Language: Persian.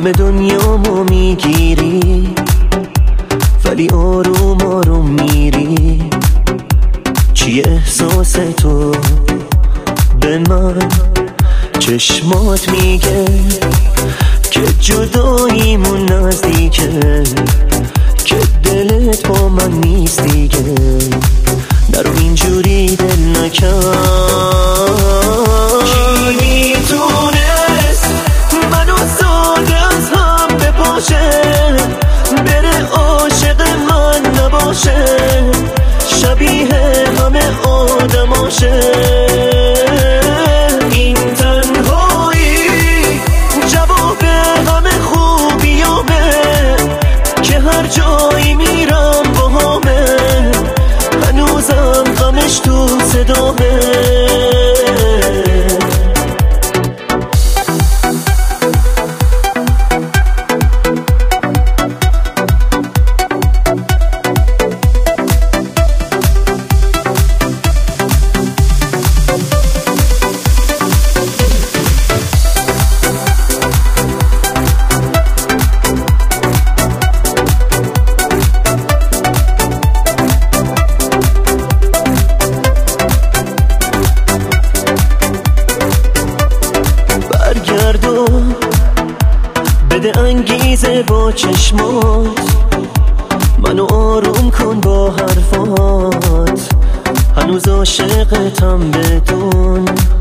همه دنیامو میگیری ولی آروم آروم میری. چی احساس تو به من؟ چشمات میگه که جداییمون نزدیکه، که دلت با من نیست دیگه. نرو اینجوری دل نکن. کی میتونست منو ساده از هم بپاشه، بره عاشق من نباشه، شبیه همه آدماشه. این تنهایی جواب همه خوبیامه، که هر جایی میرم باهامه، هنوزم غمش تو صدامه. بده انگیزه با چشمات، منو آروم کن با حرفات. هنوز عاشقتم بدون